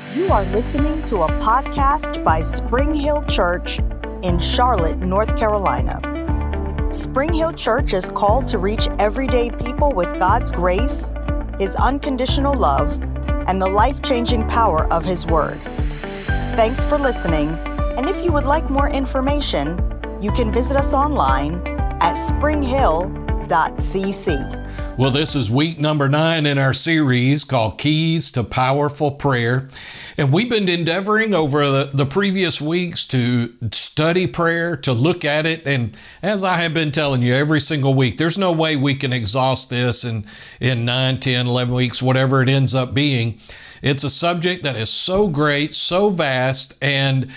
You are listening to a podcast by Spring Hill Church in Charlotte, North Carolina. Spring Hill Church is called to reach everyday people with God's grace, His unconditional love, and the life-changing power of His Word. Thanks for listening, and if you would like more information, you can visit us online at springhill.cc. Well, this is week number 9 in our series called Keys to Powerful Prayer. And we've been endeavoring over the previous weeks to study prayer, to look at it. And as I have been telling you every single week, there's no way we can exhaust this in 9, 10, 11 weeks, whatever it ends up being. It's a subject that is so great, so vast, and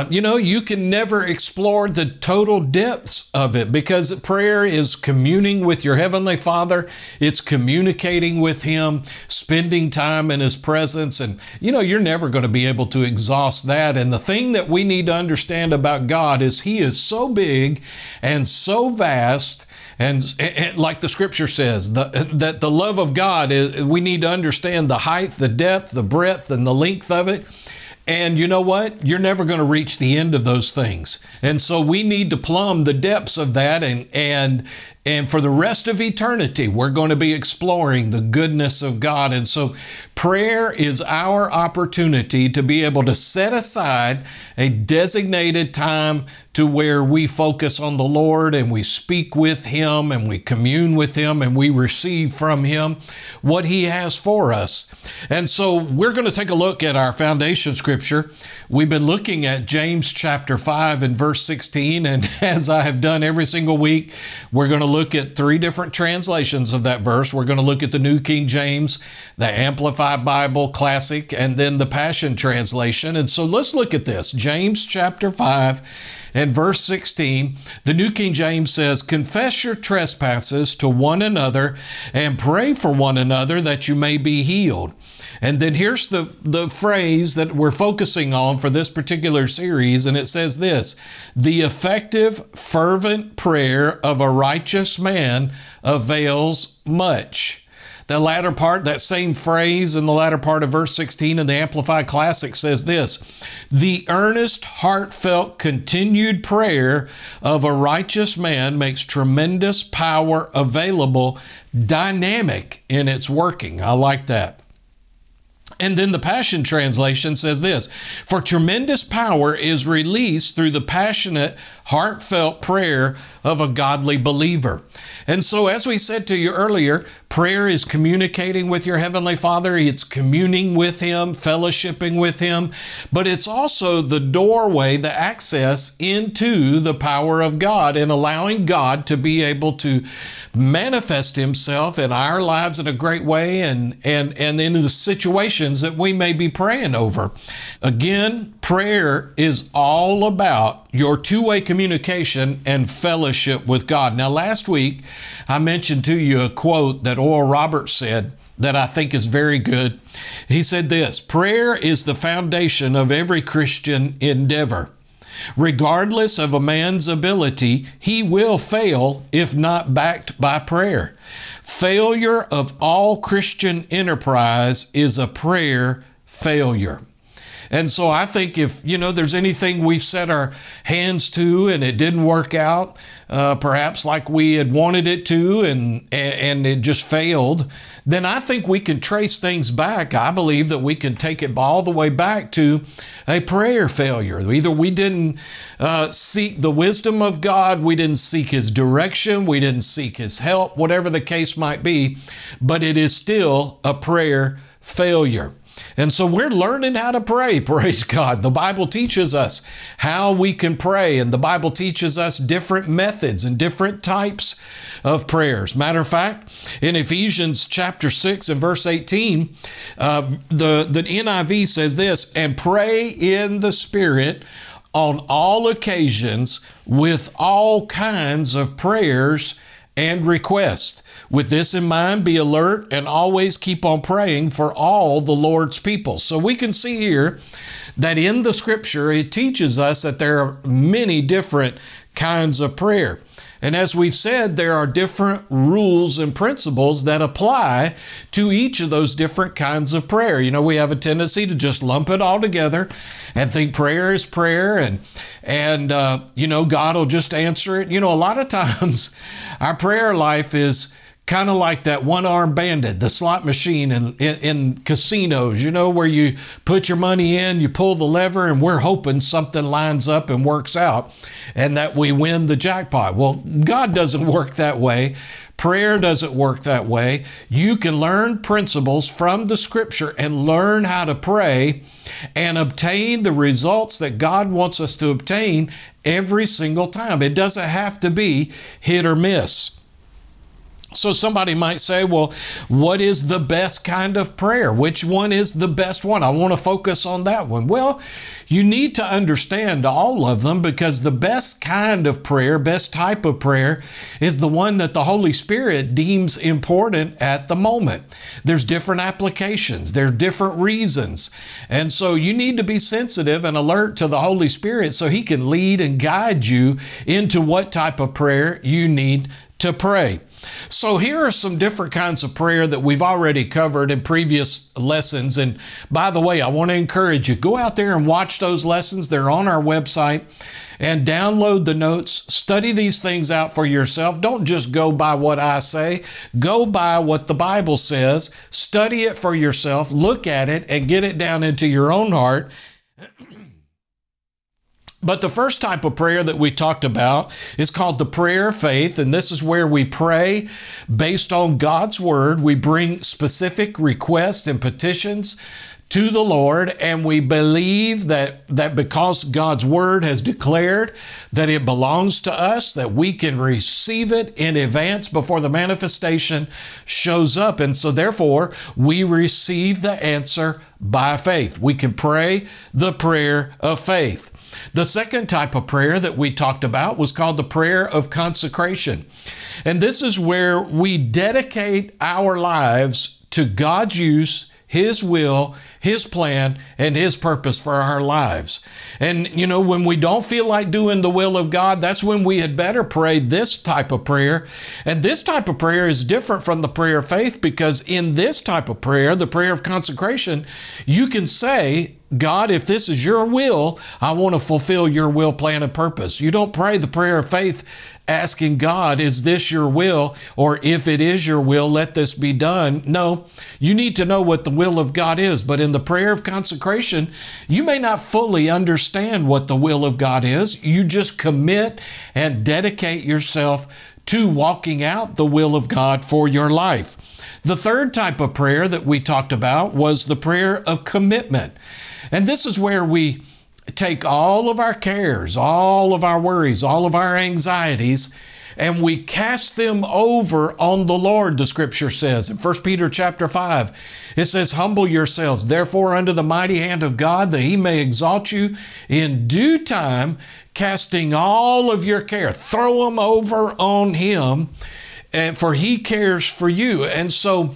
you can never explore the total depths of it, because prayer is communing with your Heavenly Father. It's communicating with Him, spending time in His presence, and you're never going to be able to exhaust that. And the thing that we need to understand about God is He is so big and so vast. And like the scripture says, that the love of God is, we need to understand the height, the depth, the breadth, and the length of it. And you know what? You're never going to reach the end of those things. And so we need to plumb the depths of that. And for the rest of eternity, we're going to be exploring the goodness of God. And so prayer is our opportunity to be able to set aside a designated time to where we focus on the Lord and we speak with Him and we commune with Him and we receive from Him what He has for us. And so we're going to take a look at our foundation scripture. We've been looking at James chapter 5 and verse 16. And as I have done every single week, we're going to look at 3 different translations of that verse. We're going to look at the New King James, the Amplified Bible Classic, and then the Passion Translation. And so let's look at this. James chapter 5 and verse 16, the New King James says, "Confess your trespasses to one another and pray for one another that you may be healed." And then here's the phrase that we're focusing on for this particular series, and it says this: "The effective, fervent prayer of a righteous man avails much." The latter part, that same phrase in the latter part of verse 16 in the Amplified Classic says this: "The earnest, heartfelt, continued prayer of a righteous man makes tremendous power available, dynamic in its working." I like that. And then the Passion Translation says this: "For tremendous power is released through the passionate, heartfelt prayer of a godly believer." And so, as we said to you earlier, prayer is communicating with your Heavenly Father. It's communing with Him, fellowshipping with Him, but it's also the doorway, the access into the power of God and allowing God to be able to manifest Himself in our lives in a great way and in the situations that we may be praying over. Again, prayer is all about your two-way communication and fellowship with God. Now, last week, I mentioned to you a quote that Oral Roberts said that I think is very good. He said this: "Prayer is the foundation of every Christian endeavor. Regardless of a man's ability, he will fail if not backed by prayer. Failure of all Christian enterprise is a prayer failure." And so I think if, there's anything we've set our hands to and it didn't work out, perhaps like we had wanted it to, and it just failed, then I think we can trace things back. I believe that we can take it all the way back to a prayer failure. Either we didn't seek the wisdom of God, we didn't seek His direction, we didn't seek His help, whatever the case might be, but it is still a prayer failure. And so we're learning how to pray, praise God. The Bible teaches us how we can pray, and the Bible teaches us different methods and different types of prayers. Matter of fact, in Ephesians chapter 6 and verse 18, the NIV says this: "And pray in the Spirit on all occasions with all kinds of prayers and requests. With this in mind, be alert and always keep on praying for all the Lord's people." So we can see here that in the scripture, it teaches us that there are many different kinds of prayer. And as we've said, there are different rules and principles that apply to each of those different kinds of prayer. You know, we have a tendency to just lump it all together and think prayer is prayer and you know, God will just answer it. You know, a lot of times our prayer life is kind of like that one-armed bandit, the slot machine in casinos, you know, where you put your money in, you pull the lever, and we're hoping something lines up and works out and that we win the jackpot. Well, God doesn't work that way. Prayer doesn't work that way. You can learn principles from the Scripture and learn how to pray and obtain the results that God wants us to obtain every single time. It doesn't have to be hit or miss. So somebody might say, well, what is the best kind of prayer? Which one is the best one? I want to focus on that one. Well, you need to understand all of them, because the best kind of prayer, best type of prayer, is the one that the Holy Spirit deems important at the moment. There's different applications. There's different reasons. And so you need to be sensitive and alert to the Holy Spirit so He can lead and guide you into what type of prayer you need to pray. So here are some different kinds of prayer that we've already covered in previous lessons. And by the way, I want to encourage you, go out there and watch those lessons. They're on our website, and download the notes. Study these things out for yourself. Don't just go by what I say. Go by what the Bible says. Study it for yourself. Look at it and get it down into your own heart. But the first type of prayer that we talked about is called the prayer of faith. And this is where we pray based on God's word. We bring specific requests and petitions to the Lord, and we believe that because God's word has declared that it belongs to us, that we can receive it in advance before the manifestation shows up. And so therefore, we receive the answer by faith. We can pray the prayer of faith. The second type of prayer that we talked about was called the prayer of consecration. And this is where we dedicate our lives to God's use, His will, His plan, and His purpose for our lives. And, you know, when we don't feel like doing the will of God, that's when we had better pray this type of prayer. And this type of prayer is different from the prayer of faith, because in this type of prayer, the prayer of consecration, you can say, God, if this is your will, I want to fulfill your will, plan, and purpose. You don't pray the prayer of faith asking God, is this your will? Or if it is your will, let this be done. No, you need to know what the will of God is. But in the prayer of consecration, you may not fully understand what the will of God is. You just commit and dedicate yourself to walking out the will of God for your life. The third type of prayer that we talked about was the prayer of commitment. And this is where we take all of our cares, all of our worries, all of our anxieties, and we cast them over on the Lord, the Scripture says. In 1 Peter chapter 5, it says, humble yourselves, therefore, under the mighty hand of God, that He may exalt you in due time, casting all of your care. Throw them over on Him, for He cares for you. And so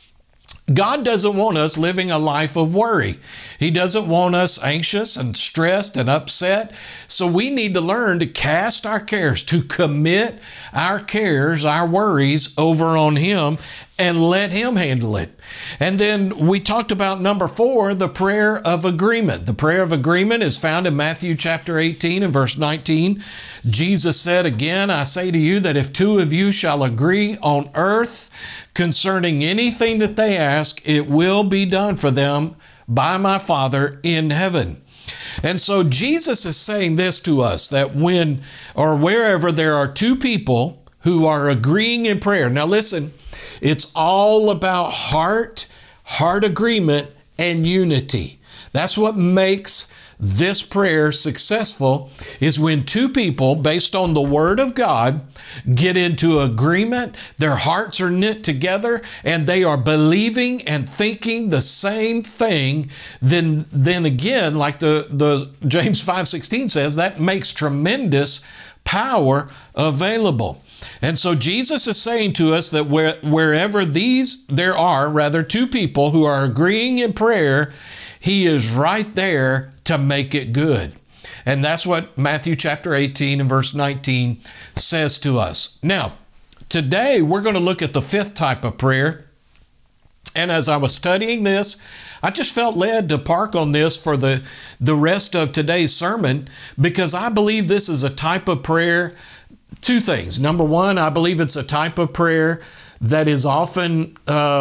God doesn't want us living a life of worry. He doesn't want us anxious and stressed and upset. So we need to learn to cast our cares, to commit our cares, our worries over on Him and let Him handle it. And then we talked about number 4, the prayer of agreement. The prayer of agreement is found in Matthew chapter 18 and verse 19. Jesus said, again, I say to you that if 2 of you shall agree on earth concerning anything that they ask, it will be done for them by my Father in heaven. And so Jesus is saying this to us, that when or wherever there are 2 people who are agreeing in prayer. Now listen, it's all about heart agreement, and unity. That's what makes this prayer successful, is when 2 people, based on the Word of God, get into agreement, their hearts are knit together, and they are believing and thinking the same thing. Then again, like the James 5:16 says, that makes tremendous power available. And so Jesus is saying to us that wherever there are 2 people who are agreeing in prayer, He is right there to make it good. And that's what Matthew chapter 18 and verse 19 says to us. Now, today we're going to look at the fifth type of prayer. And as I was studying this, I just felt led to park on this for the rest of today's sermon, because I believe this is a type of prayer. Two things. Number one, I believe it's a type of prayer that is often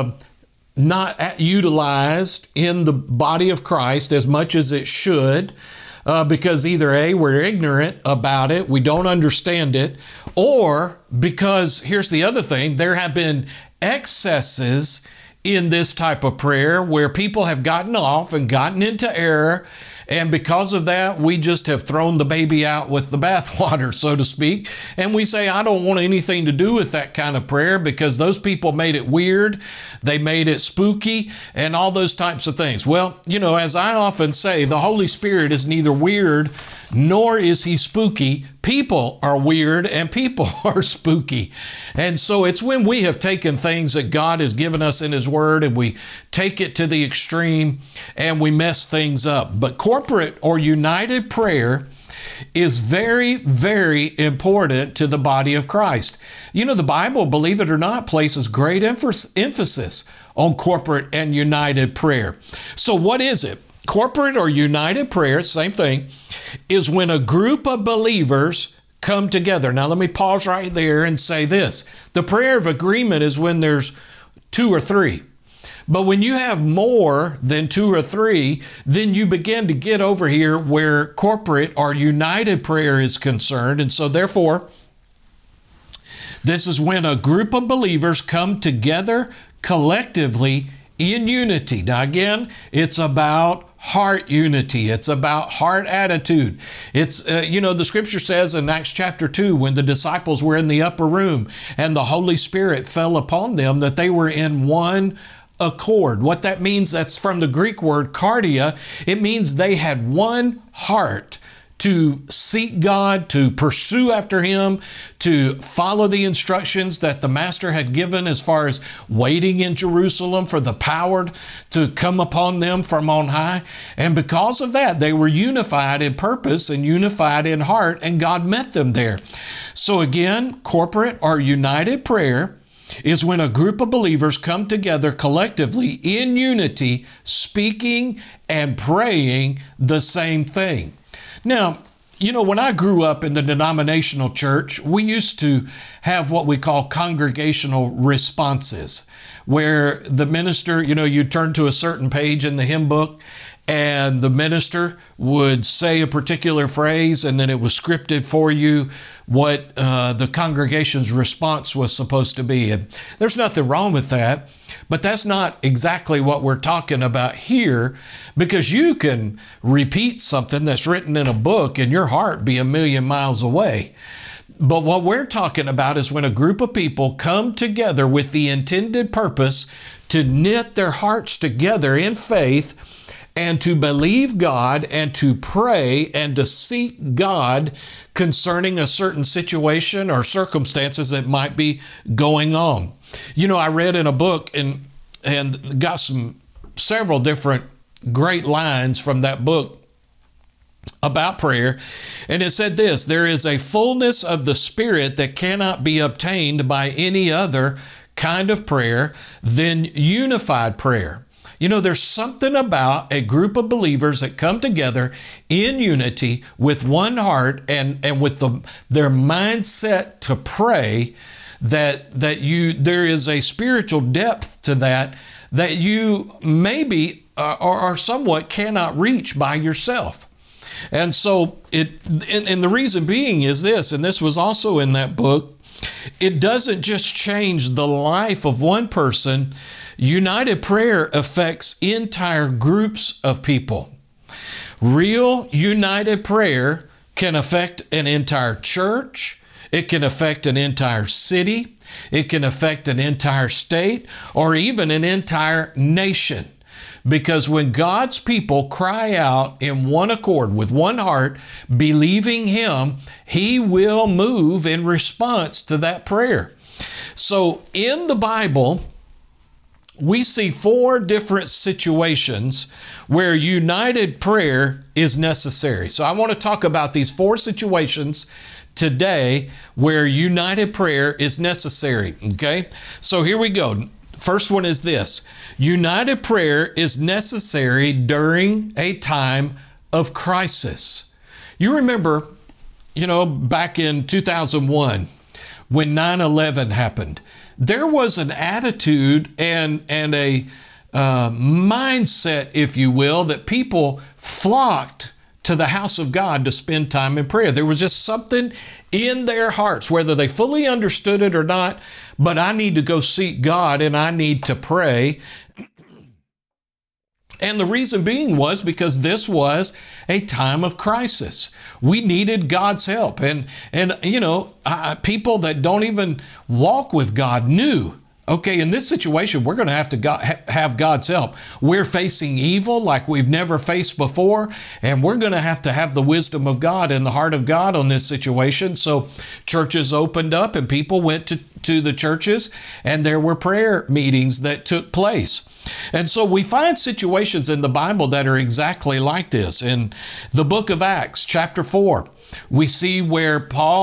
not utilized in the body of Christ as much as it should, because either A, we're ignorant about it, we don't understand it, or because, here's the other thing, there have been excesses in this type of prayer where people have gotten off and gotten into error. And because of that, we just have thrown the baby out with the bathwater, so to speak. And we say, I don't want anything to do with that kind of prayer because those people made it weird. They made it spooky and all those types of things. Well, as I often say, the Holy Spirit is neither weird nor is he spooky. People are weird and people are spooky. And so it's when we have taken things that God has given us in his word and we take it to the extreme and we mess things up. But corporate or united prayer is very, very important to the body of Christ. The Bible, believe it or not, places great emphasis on corporate and united prayer. So what is it? Corporate or united prayer, same thing, is when a group of believers come together. Now, let me pause right there and say this. The prayer of agreement is when there's two or three. But when you have more than two or three, then you begin to get over here where corporate or united prayer is concerned. And so therefore, this is when a group of believers come together collectively in unity. Now again, it's about heart unity. It's about heart attitude. It's, the scripture says in Acts chapter 2, when the disciples were in the upper room and the Holy Spirit fell upon them, that they were in one accord. What that means, that's from the Greek word cardia. It means they had one heart to seek God, to pursue after him, to follow the instructions that the Master had given as far as waiting in Jerusalem for the power to come upon them from on high. And because of that, they were unified in purpose and unified in heart, and God met them there. So again, corporate or united prayer is when a group of believers come together collectively in unity, speaking and praying the same thing. Now, when I grew up in the denominational church, we used to have what we call congregational responses, where the minister, you'd turn to a certain page in the hymn book and the minister would say a particular phrase, and then it was scripted for you what the congregation's response was supposed to be. And there's nothing wrong with that, but that's not exactly what we're talking about here, because you can repeat something that's written in a book and your heart be a million miles away. But what we're talking about is when a group of people come together with the intended purpose to knit their hearts together in faith and to believe God and to pray and to seek God concerning a certain situation or circumstances that might be going on. I read in a book and got several different great lines from that book about prayer. And it said this: there is a fullness of the Spirit that cannot be obtained by any other kind of prayer than unified prayer. There's something about a group of believers that come together in unity with one heart and with their mindset to pray that there is a spiritual depth to that you maybe or somewhat cannot reach by yourself. And so and the reason being is this, and this was also in that book, it doesn't just change the life of one person. United prayer affects entire groups of people. Real united prayer can affect an entire church. It can affect an entire city. It can affect an entire state or even an entire nation. Because when God's people cry out in one accord, with one heart, believing Him, He will move in response to that prayer. So in the Bible, we see 4 different situations where united prayer is necessary. So I want to talk about these 4 situations today where united prayer is necessary. Okay? So here we go. First one is this. United prayer is necessary during a time of crisis. You remember, back in 2001, when 9/11 happened, there was an attitude and a mindset, if you will, that people flocked to the house of God to spend time in prayer. There was just something in their hearts, whether they fully understood it or not, but I need to go seek God and I need to pray. And the reason being was because this was a time of crisis. We needed God's help. And people that don't even walk with God knew, okay, in this situation, we're going to have to have God's help. We're facing evil like we've never faced before, and we're going to have the wisdom of God and the heart of God on this situation. So churches opened up and people went to the churches, and there were prayer meetings that took place. And so we find situations in the Bible that are exactly like this. In the book of Acts, chapter 4, we see where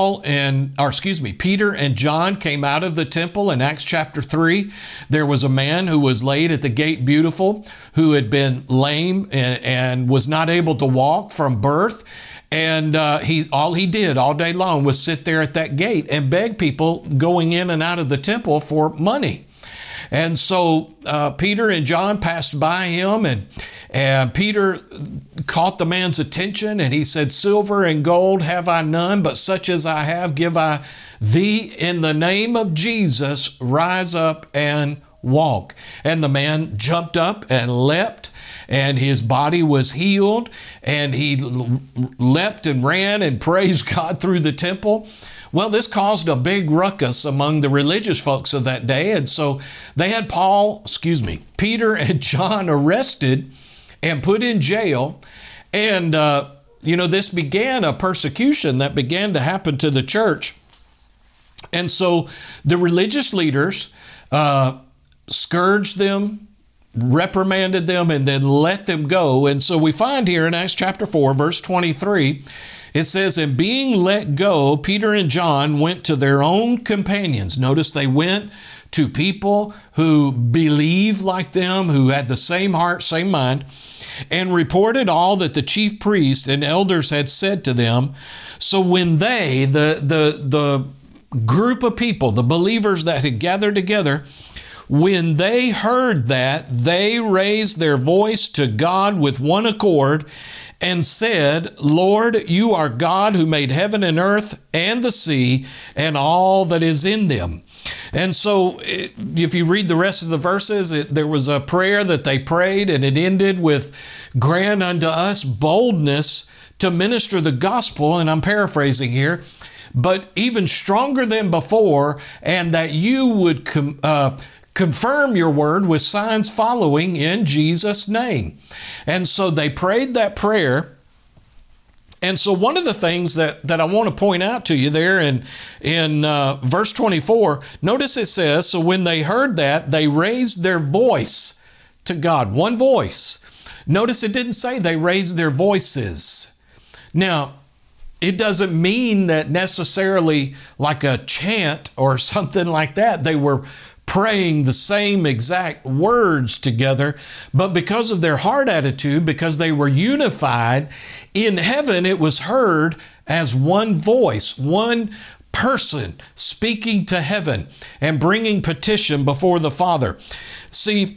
Peter and John came out of the temple. In Acts chapter 3, there was a man who was laid at the gate beautiful, who had been lame and was not able to walk from birth. And all he did all day long was sit there at that gate and beg people going in and out of the temple for money. And so Peter and John passed by him, and Peter caught the man's attention, and he said, "Silver and gold have I none, but such as I have give I thee. In the name of Jesus, rise up and walk." And the man jumped up and leapt, and his body was healed, and he leapt and ran and praised God through the temple. Well, this caused a big ruckus among the religious folks of that day, and so they had Peter and John arrested and put in jail, and this began a persecution that began to happen to the church. And so the religious leaders scourged them, reprimanded them, and then let them go. And so we find here in Acts chapter 4, verse 23, it says, "And being let go, Peter and John went to their own companions." Notice they went to people who believed like them, who had the same heart, same mind, and reported all that the chief priests and elders had said to them. So when they, the group of people, the believers that had gathered together, when they heard that, they raised their voice to God with one accord and said, "Lord, you are God who made heaven and earth and the sea and all that is in them." And so if you read the rest of the verses, there was a prayer that they prayed, and it ended with, "Grant unto us boldness to minister the gospel," and I'm paraphrasing here, "but even stronger than before, and that you would confirm your word with signs following in Jesus' name." And so they prayed that prayer. And so one of the things that I want to point out to you there in verse 24, notice it says, "So when they heard that, they raised their voice to God." One voice. Notice it didn't say they raised their voices. Now, it doesn't mean that necessarily like a chant or something like that. They were praying the same exact words together, but because of their heart attitude, because they were unified, in heaven it was heard as one voice, one person speaking to heaven and bringing petition before the Father. See,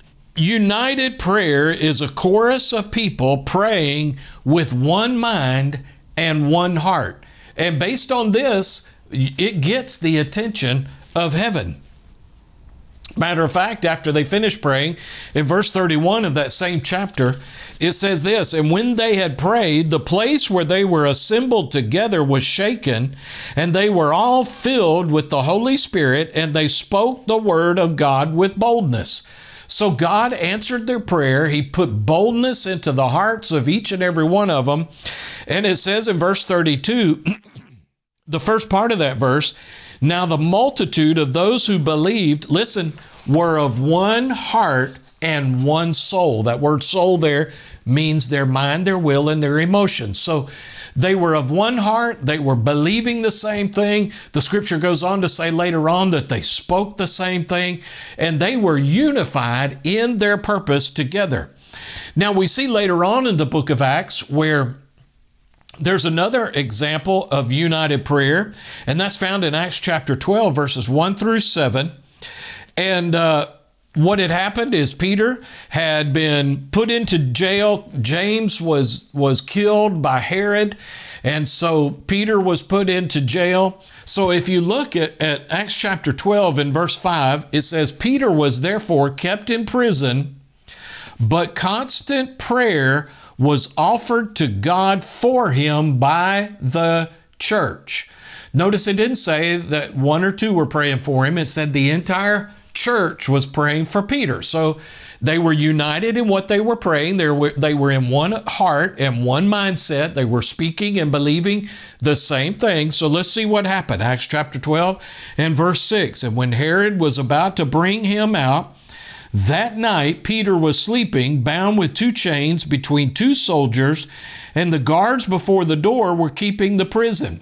united prayer is a chorus of people praying with one mind and one heart. And based on this, it gets the attention of heaven. Matter of fact, after they finished praying, in verse 31 of that same chapter, it says this, "And when they had prayed, the place where they were assembled together was shaken, and they were all filled with the Holy Spirit, and they spoke the word of God with boldness." So God answered their prayer. He put boldness into the hearts of each and every one of them. And it says in verse 32, the first part of that verse, "Now the multitude of those who believed," listen, were of one heart and one soul. That word soul there means their mind, their will, and their emotions. So they were of one heart. They were believing the same thing. The scripture goes on to say later on that they spoke the same thing, and they were unified in their purpose together. Now we see later on in the book of Acts where there's another example of united prayer, and that's found in Acts chapter 12, verses 1 through 7. And what had happened is Peter had been put into jail. James was killed by Herod, and so Peter was put into jail. So if you look at Acts chapter 12 in verse 5, it says, Peter was therefore kept in prison, but constant prayer was offered to God for him by the church. Notice it didn't say that one or two were praying for him. It said the entire church was praying for Peter. So they were united in what they were praying. They were in one heart and one mindset. They were speaking and believing the same thing. So let's see what happened. Acts chapter 12 and verse 6. And when Herod was about to bring him out, that night Peter was sleeping, bound with two chains between two soldiers, and the guards before the door were keeping the prison.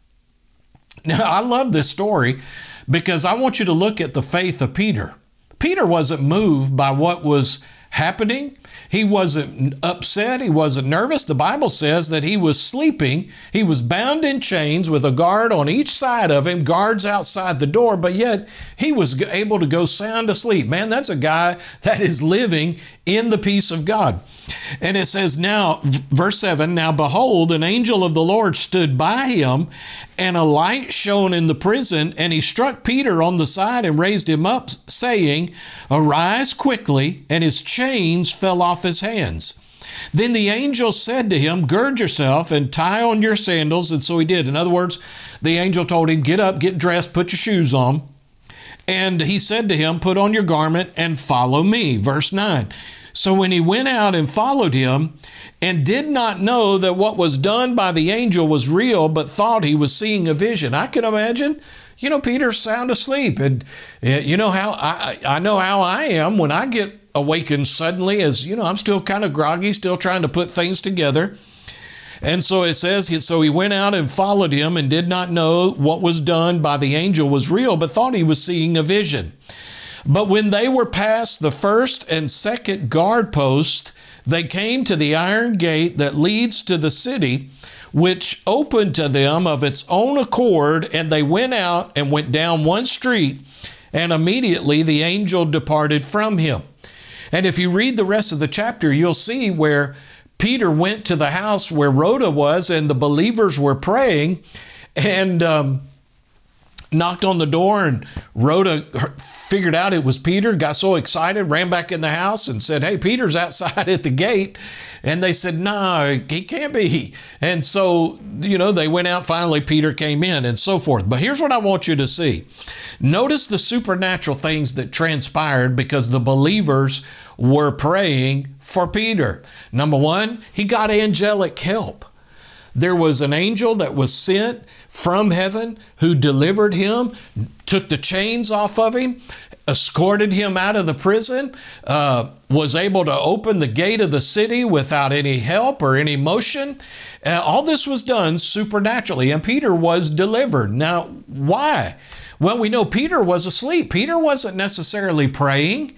Now, I love this story because I want you to look at the faith of Peter. Peter wasn't moved by what was happening. He wasn't upset. He wasn't nervous. The Bible says that he was sleeping. He was bound in chains with a guard on each side of him, guards outside the door, but yet he was able to go sound asleep. Man, that's a guy that is living in the peace of God. And it says now, verse 7, now behold, an angel of the Lord stood by him, and a light shone in the prison, and he struck Peter on the side and raised him up, saying, arise quickly, and his chains fell off his hands. Then the angel said to him, gird yourself and tie on your sandals. And so he did. In other words, the angel told him, get up, get dressed, put your shoes on. And he said to him, put on your garment and follow me. Verse 9. So when he went out and followed him, and did not know that what was done by the angel was real, but thought he was seeing a vision. I can imagine, Peter's sound asleep. And you know how I know how I am when I get awakened suddenly, as I'm still kind of groggy, still trying to put things together. And so it says, so he went out and followed him, and did not know what was done by the angel was real, but thought he was seeing a vision. But when they were past the first and second guard post, they came to the iron gate that leads to the city, which opened to them of its own accord, and they went out and went down one street, and immediately the angel departed from him. And if you read the rest of the chapter, you'll see where Peter went to the house where Rhoda was, and the believers were praying, and knocked on the door, and Rhoda figured out it was Peter, got so excited, ran back in the house and said, hey, Peter's outside at the gate. And they said, no, he can't be. And so, they went out. Finally, Peter came in and so forth. But here's what I want you to see. Notice the supernatural things that transpired because the believers were praying for Peter. Number one, he got angelic help. There was an angel that was sent from heaven who delivered him, took the chains off of him, escorted him out of the prison, was able to open the gate of the city without any help or any motion. All this was done supernaturally, and Peter was delivered. Now, why? Well, we know Peter was asleep. Peter wasn't necessarily praying.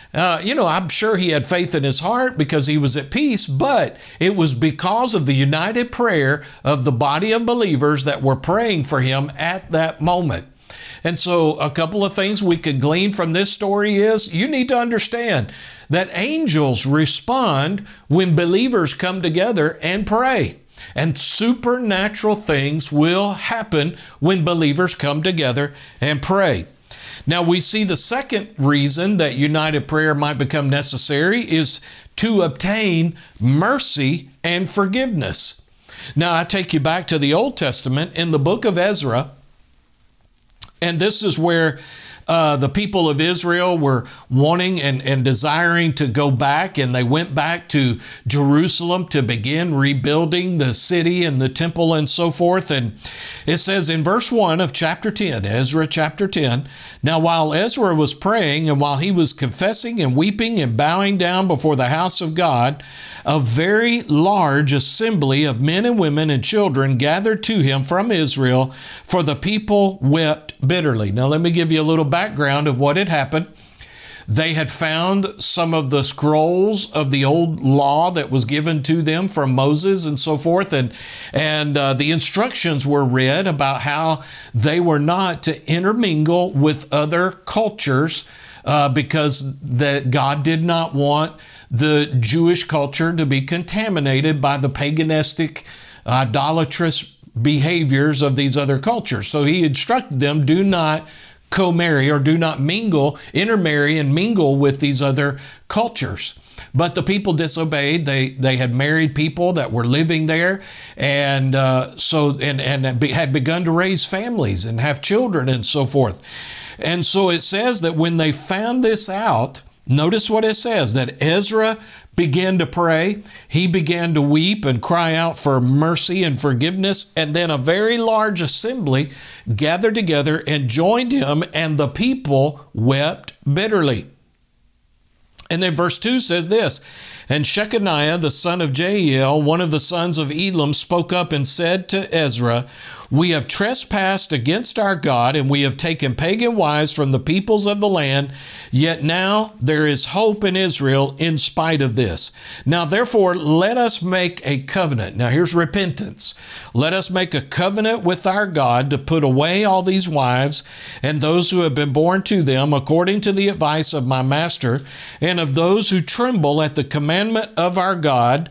I'm sure he had faith in his heart because he was at peace, but it was because of the united prayer of the body of believers that were praying for him at that moment. And so a couple of things we could glean from this story is you need to understand that angels respond when believers come together and pray. And supernatural things will happen when believers come together and pray. Now we see the second reason that united prayer might become necessary is to obtain mercy and forgiveness. Now I take you back to the Old Testament in the book of Ezra, and this is where the people of Israel were wanting and desiring to go back, and they went back to Jerusalem to begin rebuilding the city and the temple and so forth. And it says in verse 1 of chapter 10, Ezra chapter 10, "Now while Ezra was praying and while he was confessing and weeping and bowing down before the house of God, a very large assembly of men and women and children gathered to him from Israel, for the people wept bitterly." Now let me give you a little background of what had happened. They had found some of the scrolls of the old law that was given to them from Moses and so forth, and the instructions were read about how they were not to intermingle with other cultures because that God did not want the Jewish culture to be contaminated by the paganistic, idolatrous behaviors of these other cultures. So he instructed them, do not co-marry or do not mingle, intermarry and mingle with these other cultures. But the people disobeyed. They had married people that were living there, and had begun to raise families and have children and so forth. And so it says that when they found this out, notice what it says, that Ezra began to pray. He began to weep and cry out for mercy and forgiveness. And then a very large assembly gathered together and joined him, and the people wept bitterly. And then verse 2 says this, "And Shechaniah, the son of Jael, one of the sons of Elam, spoke up and said to Ezra, 'We have trespassed against our God, and we have taken pagan wives from the peoples of the land. Yet now there is hope in Israel in spite of this. Now therefore let us make a covenant.'" Now here's repentance. "Let us make a covenant with our God to put away all these wives and those who have been born to them, according to the advice of my master, and of those who tremble at the commandment of our God,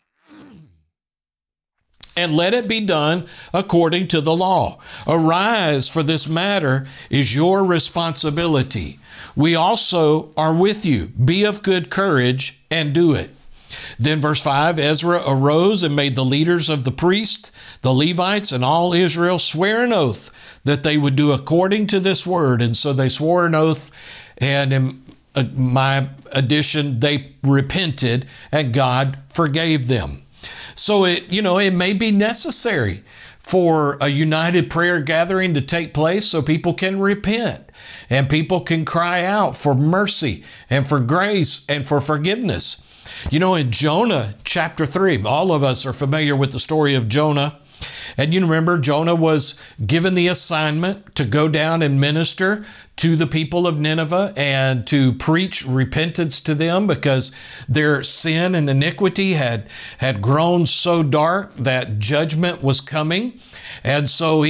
and let it be done according to the law. Arise, for this matter is your responsibility. We also are with you. Be of good courage and do it." Then verse 5, "Ezra arose and made the leaders of the priests, the Levites, and all Israel swear an oath that they would do according to this word." And so they swore an oath, and in my addition, they repented, and God forgave them. So it may be necessary for a united prayer gathering to take place so people can repent and people can cry out for mercy and for grace and for forgiveness. In Jonah chapter 3, all of us are familiar with the story of Jonah. And you remember Jonah was given the assignment to go down and minister to the people of Nineveh and to preach repentance to them because their sin and iniquity had grown so dark that judgment was coming. And so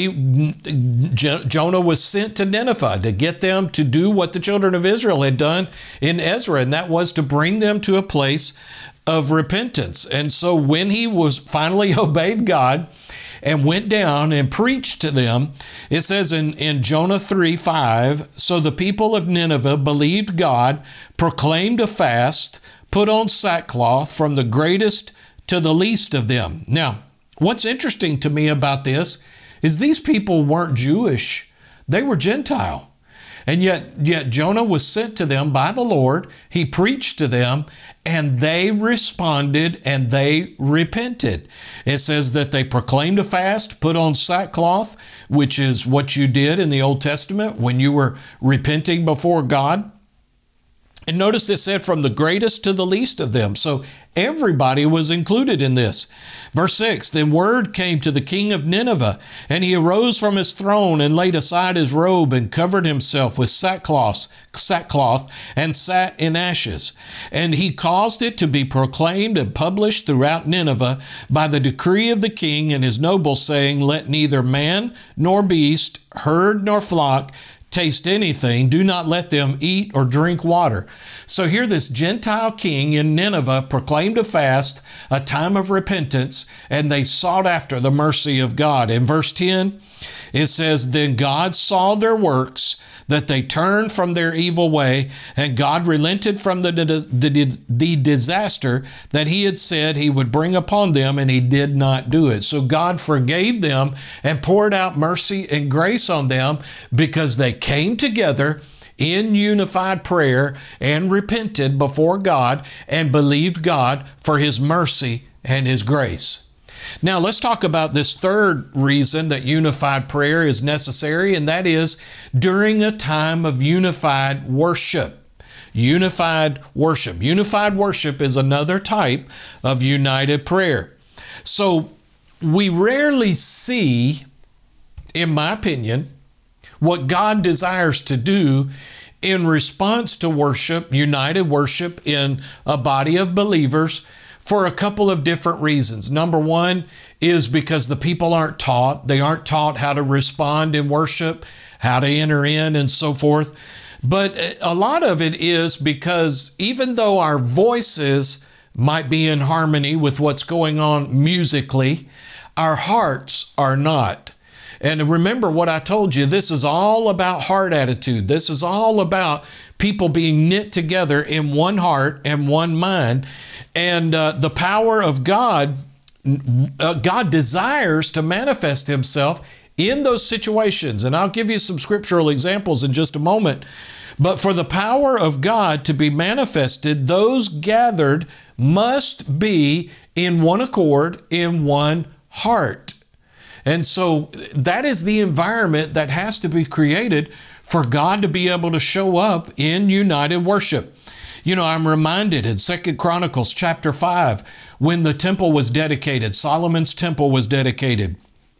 Jonah was sent to Nineveh to get them to do what the children of Israel had done in Ezra, and that was to bring them to a place of repentance. And so when he was finally obeyed God and went down and preached to them, it says in Jonah 3:5, "So the people of Nineveh believed God, proclaimed a fast, put on sackcloth from the greatest to the least of them." Now, what's interesting to me about this is these people weren't Jewish. They were Gentile. And yet Jonah was sent to them by the Lord. He preached to them, and they responded and they repented. It says that they proclaimed a fast, put on sackcloth, which is what you did in the Old Testament when you were repenting before God. And notice it said from the greatest to the least of them. So everybody was included in this. Verse 6, "Then word came to the king of Nineveh, and he arose from his throne and laid aside his robe and covered himself with sackcloth and sat in ashes. And he caused it to be proclaimed and published throughout Nineveh by the decree of the king and his nobles, saying, Let neither man nor beast, herd nor flock, taste anything. Do not let them eat or drink water." So here this Gentile king in Nineveh proclaimed a fast, a time of repentance, and they sought after the mercy of God. In verse 10, It says, then God saw their works, that they turned from their evil way, and God relented from the disaster that he had said he would bring upon them, and he did not do it. So God forgave them and poured out mercy and grace on them because they came together in unified prayer and repented before God and believed God for his mercy and his grace. Now let's talk about this third reason that unified prayer is necessary, and that is during a time of unified worship. Unified worship. Unified worship is another type of united prayer. So we rarely see, in my opinion, what God desires to do in response to worship, united worship in a body of believers, for a couple of different reasons. Number one is because the people aren't taught. They aren't taught how to respond in worship, how to enter in, and so forth. But a lot of it is because even though our voices might be in harmony with what's going on musically, our hearts are not. And remember what I told you, this is all about heart attitude. This is all about people being knit together in one heart and one mind. And the power of God, God desires to manifest himself in those situations. And I'll give you some scriptural examples in just a moment. But for the power of God to be manifested, those gathered must be in one accord, in one heart. And so that is the environment that has to be created for God to be able to show up in united worship. You know, I'm reminded in 2 Chronicles chapter 5, when the temple was dedicated, Solomon's temple was dedicated.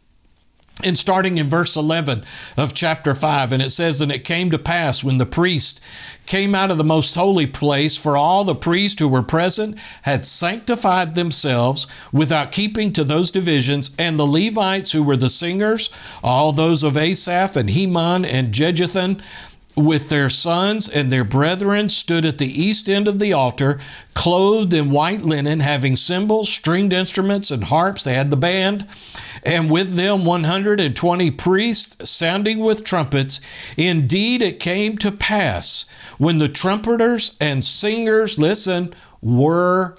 And starting in verse 11 of chapter 5, and it says, and it came to pass when the priest came out of the most holy place, for all the priests who were present had sanctified themselves without keeping to those divisions, and the Levites who were the singers, all those of Asaph and Heman and Jeduthun, with their sons and their brethren, stood at the east end of the altar, clothed in white linen, having cymbals, stringed instruments, and harps. They had the band. And with them 120 priests, sounding with trumpets. Indeed, it came to pass when the trumpeters and singers, listen, were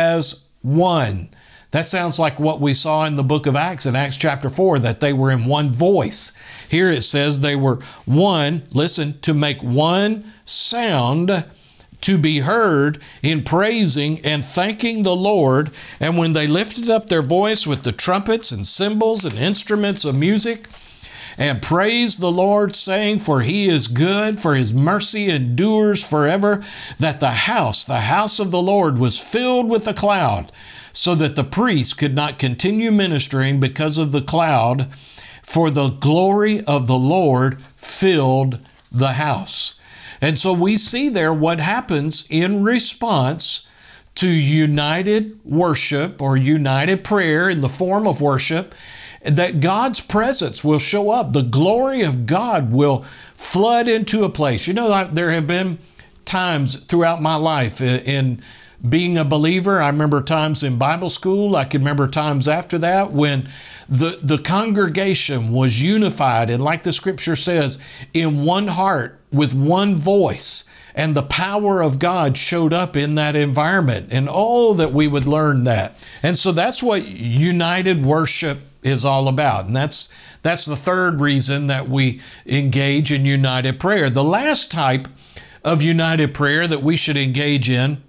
as one. That sounds like what we saw in the book of Acts, in Acts chapter 4, that they were in one voice. Here it says they were one, listen, to make one sound to be heard in praising and thanking the Lord. And when they lifted up their voice with the trumpets and cymbals and instruments of music, and praised the Lord, saying, for he is good, for his mercy endures forever, that the house of the Lord was filled with a cloud, so that the priests could not continue ministering because of the cloud, for the glory of the Lord filled the house. And so we see there what happens in response to united worship or united prayer in the form of worship, that God's presence will show up. The glory of God will flood into a place. You know, there have been times throughout my life in being a believer. I remember times in Bible school. I can remember times after that when the congregation was unified and, like the scripture says, in one heart with one voice. And the power of God showed up in that environment. And oh, that we would learn that. And so that's what united worship is all about. And that's the third reason that we engage in united prayer. The last type of united prayer that we should engage in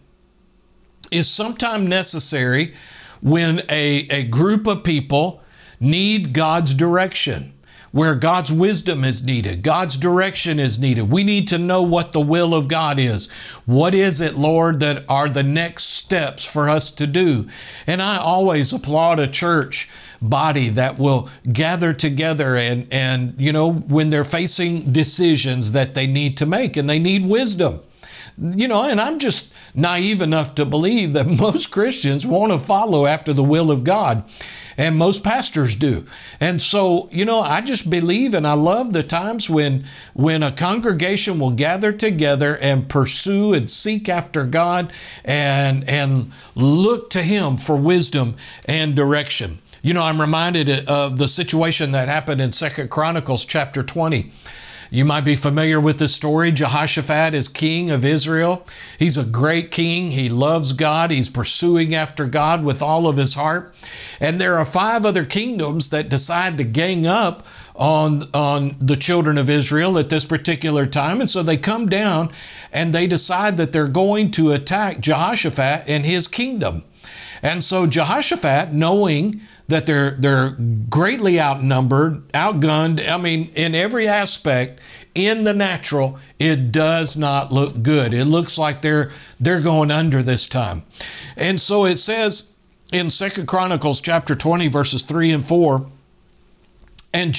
is sometimes necessary when a group of people need God's direction, where God's wisdom is needed, God's direction is needed. We need to know what the will of God is. What is it, Lord, that are the next steps for us to do? And I always applaud a church body that will gather together and you know, when they're facing decisions that they need to make and they need wisdom. You know, and I'm just naive enough to believe that most Christians want to follow after the will of God. And most pastors do. And so, you know, I just believe and I love the times when a congregation will gather together and pursue and seek after God and look to Him for wisdom and direction. You know, I'm reminded of the situation that happened in 2 Chronicles chapter 20. You might be familiar with this story. Jehoshaphat is king of Israel. He's a great king. He loves God. He's pursuing after God with all of his heart. And there are 5 other kingdoms that decide to gang up on the children of Israel at this particular time. And so they come down and they decide that they're going to attack Jehoshaphat and his kingdom. And so Jehoshaphat, knowing that they're greatly outnumbered, outgunned, I mean, in every aspect, in the natural, it does not look good. It looks like they're going under this time. And so it says in 2 Chronicles chapter 20, verses 3 and 4, and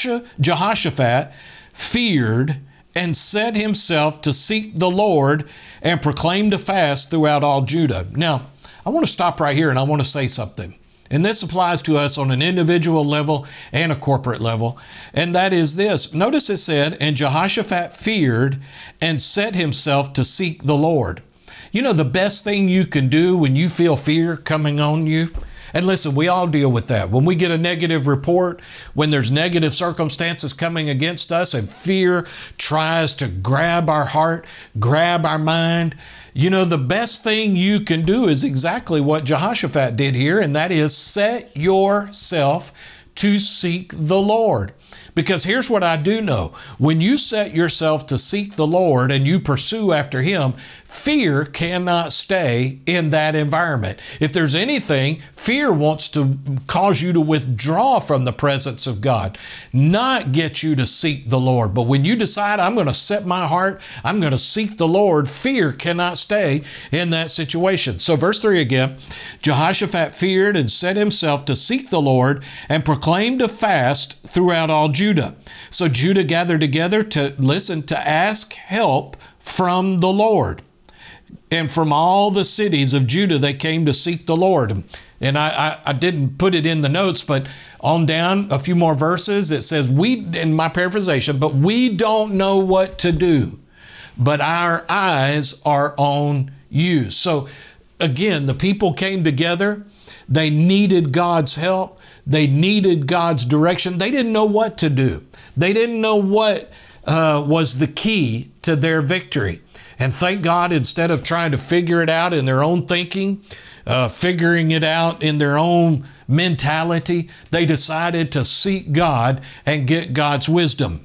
Jehoshaphat feared and set himself to seek the Lord and proclaimed a fast throughout all Judah. Now, I want to stop right here and I want to say something. And this applies to us on an individual level and a corporate level. And that is this. Notice it said, and Jehoshaphat feared and set himself to seek the Lord. You know, the best thing you can do when you feel fear coming on you, and listen, we all deal with that. When we get a negative report, when there's negative circumstances coming against us and fear tries to grab our heart, grab our mind, you know, the best thing you can do is exactly what Jehoshaphat did here, and that is set yourself to seek the Lord. Because here's what I do know. When you set yourself to seek the Lord and you pursue after Him, fear cannot stay in that environment. If there's anything, fear wants to cause you to withdraw from the presence of God, not get you to seek the Lord. But when you decide, I'm going to set my heart, I'm going to seek the Lord, fear cannot stay in that situation. So verse 3 again, Jehoshaphat feared and set himself to seek the Lord and proclaimed a fast throughout all Judah. So Judah gathered together to ask help from the Lord. And from all the cities of Judah, they came to seek the Lord. And I didn't put it in the notes, but on down a few more verses, it says, in my paraphrasation, but we don't know what to do, but our eyes are on you. So again, the people came together. They needed God's help. They needed God's direction. They didn't know what to do. They didn't know what was the key to their victory. And thank God, instead of trying to figure it out in their own thinking, figuring it out in their own mentality, they decided to seek God and get God's wisdom.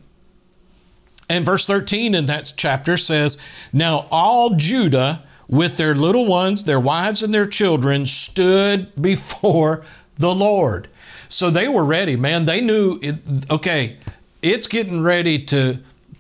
And verse 13 in that chapter says, now all Judah with their little ones, their wives and their children stood before the Lord. So they were ready, man. They knew, okay, it's getting ready to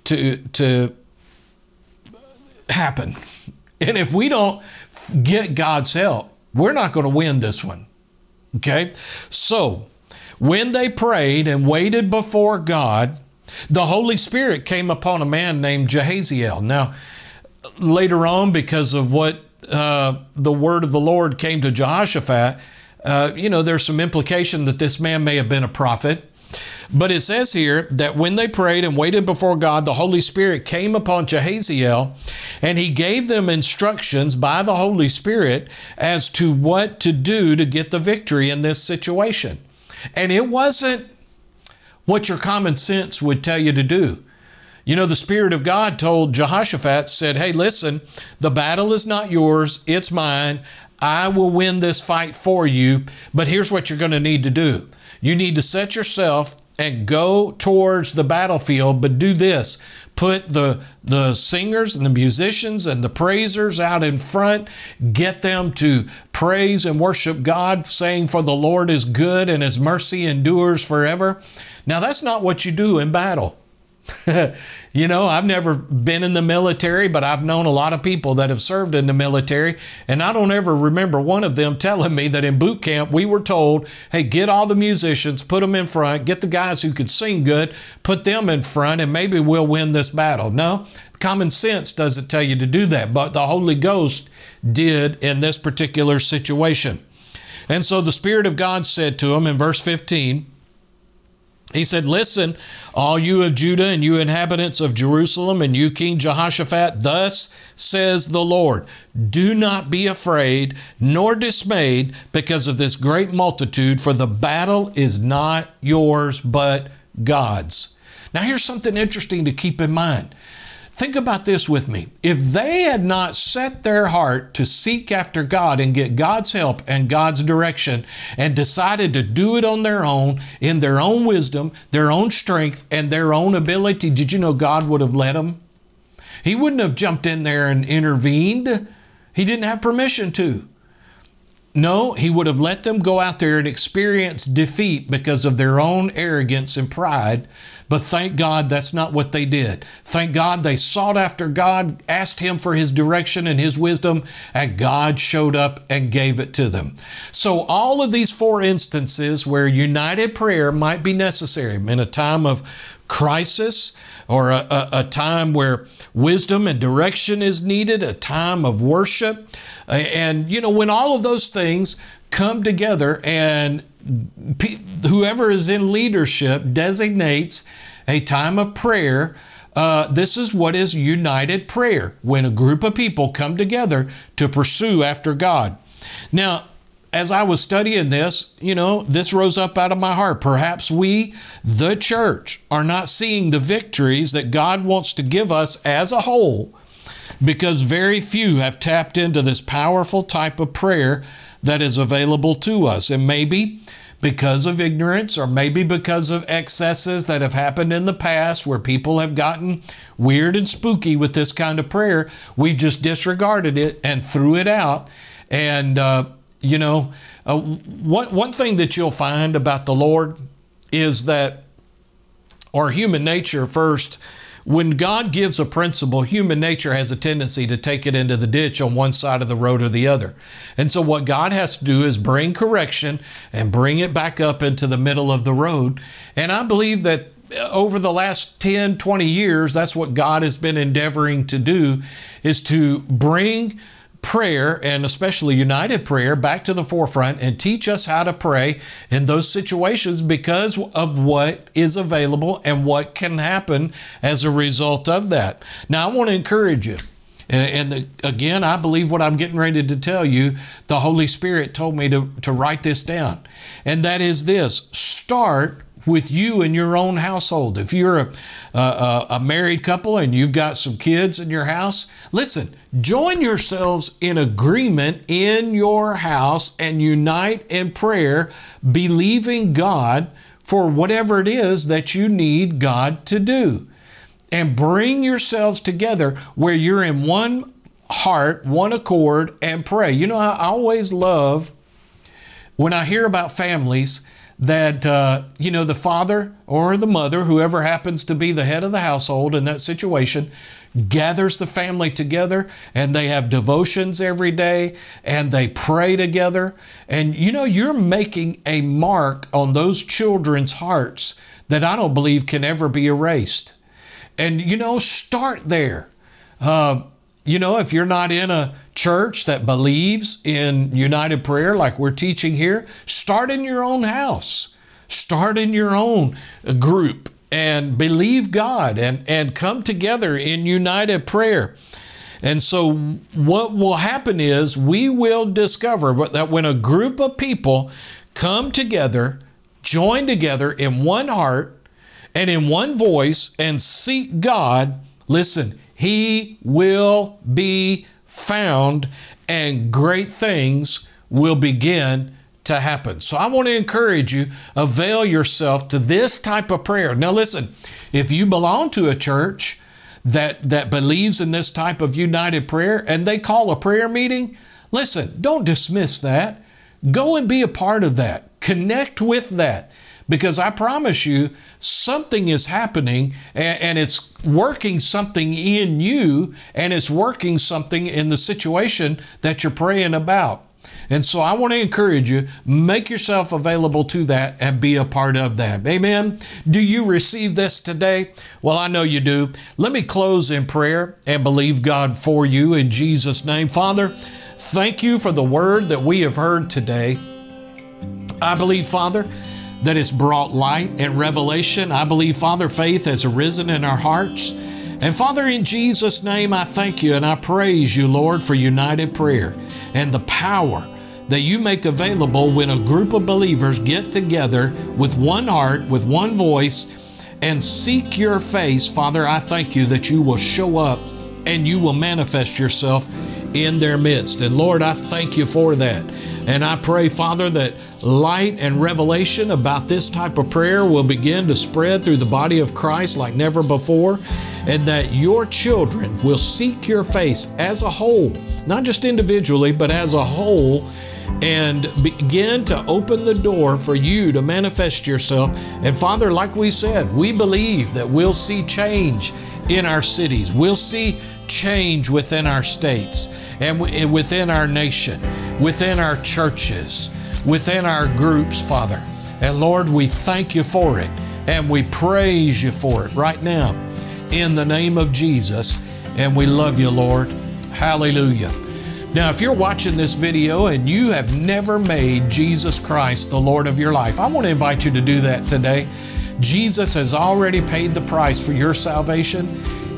happen. And if we don't get God's help, we're not going to win this one. Okay? So, when they prayed and waited before God, the Holy Spirit came upon a man named Jahaziel. Now, later on, because of what the word of the Lord came to Jehoshaphat, there's some implication that this man may have been a prophet. But it says here that when they prayed and waited before God, the Holy Spirit came upon Jahaziel, and he gave them instructions by the Holy Spirit as to what to do to get the victory in this situation. And it wasn't what your common sense would tell you to do. You know, the Spirit of God told Jehoshaphat, said, hey, listen, the battle is not yours, it's mine. I will win this fight for you, but here's what you're going to need to do. You need to set yourself and go towards the battlefield, but do this. Put the singers and the musicians and the praisers out in front. Get them to praise and worship God, saying, for the Lord is good and His mercy endures forever. Now, that's not what you do in battle. You know, I've never been in the military, but I've known a lot of people that have served in the military, and I don't ever remember one of them telling me that in boot camp we were told, hey, get all the musicians, put them in front, get the guys who could sing good, put them in front, and maybe we'll win this battle. No, common sense doesn't tell you to do that, but the Holy Ghost did in this particular situation. And so the Spirit of God said to him in verse 15, He said, listen, all you of Judah and you inhabitants of Jerusalem and you King Jehoshaphat, thus says the Lord, do not be afraid nor dismayed because of this great multitude, for the battle is not yours but God's. Now here's something interesting to keep in mind. Think about this with me. If they had not set their heart to seek after God and get God's help and God's direction and decided to do it on their own, in their own wisdom, their own strength, and their own ability, did you know God would have let them? He wouldn't have jumped in there and intervened. He didn't have permission to. No, he would have let them go out there and experience defeat because of their own arrogance and pride. But thank God that's not what they did. Thank God they sought after God, asked Him for His direction and His wisdom, and God showed up and gave it to them. So all of these 4 instances where united prayer might be necessary in a time of crisis or a time where wisdom and direction is needed, a time of worship. And, when all of those things come together and whoever is in leadership designates a time of prayer, this is what is united prayer, when a group of people come together to pursue after God. Now, as I was studying this, this rose up out of my heart. Perhaps we, the church, are not seeing the victories that God wants to give us as a whole, because very few have tapped into this powerful type of prayer that is available to us. And maybe because of ignorance, or maybe because of excesses that have happened in the past where people have gotten weird and spooky with this kind of prayer, we just disregarded it and threw it out. And, one thing that you'll find about the Lord is that, or human nature first, when God gives a principle, human nature has a tendency to take it into the ditch on one side of the road or the other. And so what God has to do is bring correction and bring it back up into the middle of the road. And I believe that over the last 10, 20 years, that's what God has been endeavoring to do, is to bring prayer, and especially united prayer, back to the forefront and teach us how to pray in those situations because of what is available and what can happen as a result of that. Now, I want to encourage you. And again, I believe what I'm getting ready to tell you, the Holy Spirit told me to write this down. And that is this: start with you in your own household. If you're a married couple and you've got some kids in your house, listen, join yourselves in agreement in your house and unite in prayer, believing God for whatever it is that you need God to do. And bring yourselves together where you're in one heart, one accord, and pray. I always love when I hear about families that, the father or the mother, whoever happens to be the head of the household in that situation, gathers the family together and they have devotions every day and they pray together. And, you're making a mark on those children's hearts that I don't believe can ever be erased. And, start there. If you're not in a church that believes in united prayer like we're teaching here, start in your own house. Start in your own group and believe God and come together in united prayer. And so what will happen is we will discover that when a group of people come together, join together in one heart and in one voice and seek God, listen, He will be found and great things will begin to happen. So I want to encourage you, avail yourself to this type of prayer. Now listen, if you belong to a church that believes in this type of united prayer and they call a prayer meeting, listen, don't dismiss that. Go and be a part of that. Connect with that. Because I promise you, something is happening and it's working something in you and it's working something in the situation that you're praying about. And so I want to encourage you, make yourself available to that and be a part of that. Amen. Do you receive this today? Well, I know you do. Let me close in prayer and believe God for you in Jesus' name. Father, thank you for the word that we have heard today. I believe, Father, that it's brought light and revelation. I believe, Father, faith has arisen in our hearts. And Father, in Jesus' name, I thank you and I praise you, Lord, for united prayer and the power that you make available when a group of believers get together with one heart, with one voice, and seek your face. Father, I thank you that you will show up and you will manifest yourself in their midst. And Lord, I thank you for that. And I pray, Father, that light and revelation about this type of prayer will begin to spread through the body of Christ like never before, and that your children will seek your face as a whole, not just individually, but as a whole, and begin to open the door for you to manifest yourself. And Father, like we said, we believe that we'll see change in our cities. We'll see change within our states and within our nation, within our churches, within our groups, Father. And Lord, we thank you for it and we praise you for it right now in the name of Jesus. And we love you, Lord. Hallelujah. Now, if you're watching this video and you have never made Jesus Christ the Lord of your life, I want to invite you to do that today. Jesus has already paid the price for your salvation.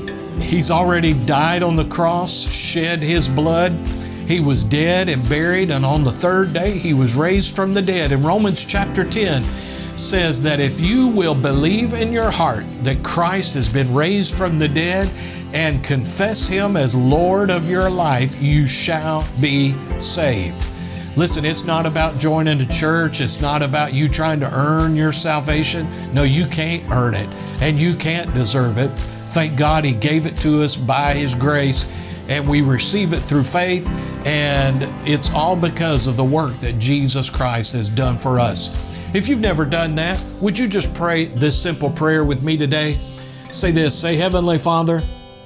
He's already died on the cross, shed his blood. He was dead and buried, and on the third day he was raised from the dead. And Romans chapter 10 says that if you will believe in your heart that Christ has been raised from the dead and confess him as Lord of your life, you shall be saved. Listen, it's not about joining a church. It's not about you trying to earn your salvation. No, you can't earn it and you can't deserve it. Thank God he gave it to us by his grace, and we receive it through faith, and it's all because of the work that Jesus Christ has done for us. If you've never done that, would you just pray this simple prayer with me today? Say this, say, Heavenly Father,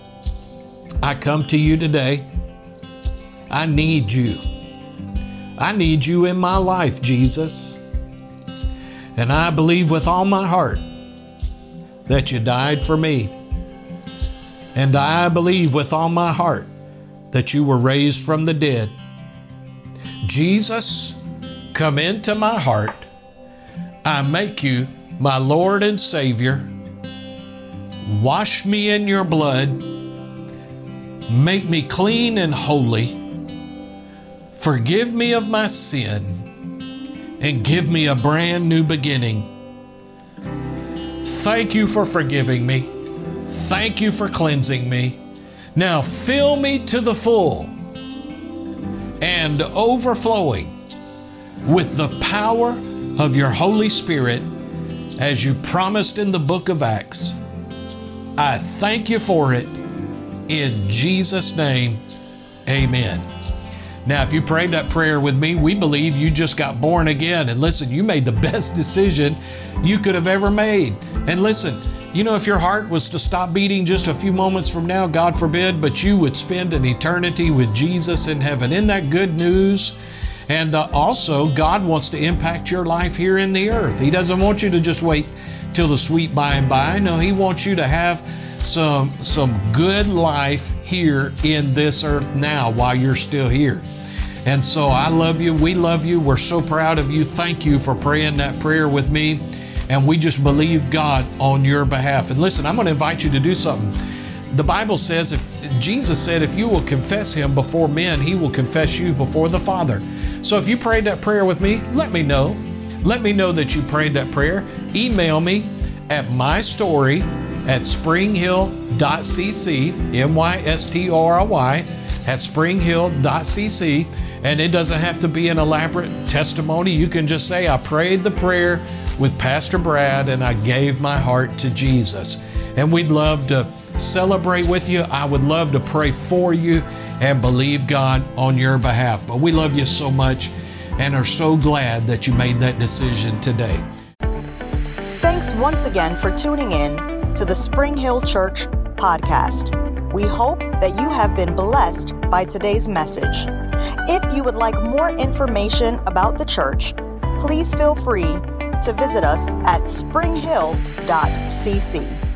I come to you today. I need you. I need you in my life, Jesus. And I believe with all my heart that you died for me. And I believe with all my heart that you were raised from the dead. Jesus, come into my heart. I make you my Lord and Savior. Wash me in your blood. Make me clean and holy. Forgive me of my sin and give me a brand new beginning. Thank you for forgiving me. Thank you for cleansing me. Now fill me to the full and overflowing with the power of your Holy Spirit as you promised in the book of Acts. I thank you for it. In Jesus' name, amen. Now, if you prayed that prayer with me, we believe you just got born again. And listen, you made the best decision you could have ever made. And listen, you know, if your heart was to stop beating just a few moments from now, God forbid, but you would spend an eternity with Jesus in heaven. Isn't that good news? And also, God wants to impact your life here in the earth. He doesn't want you to just wait till the sweet by and by. No, He wants you to have some good life here in this earth now while you're still here. And so I love you. We love you. We're so proud of you. Thank you for praying that prayer with me. And we just believe God on your behalf. And listen, I'm going to invite you to do something. The Bible says, Jesus said, if you will confess Him before men, He will confess you before the Father. So if you prayed that prayer with me, let me know. Let me know that you prayed that prayer. Email me at mystory@springhill.cc, mystory @springhill.cc. And it doesn't have to be an elaborate testimony. You can just say, I prayed the prayer with Pastor Brad and I gave my heart to Jesus. And we'd love to celebrate with you. I would love to pray for you and believe God on your behalf. But we love you so much and are so glad that you made that decision today. Thanks once again for tuning in to the Spring Hill Church podcast. We hope that you have been blessed by today's message. If you would like more information about the church, please feel free to visit us at springhill.cc.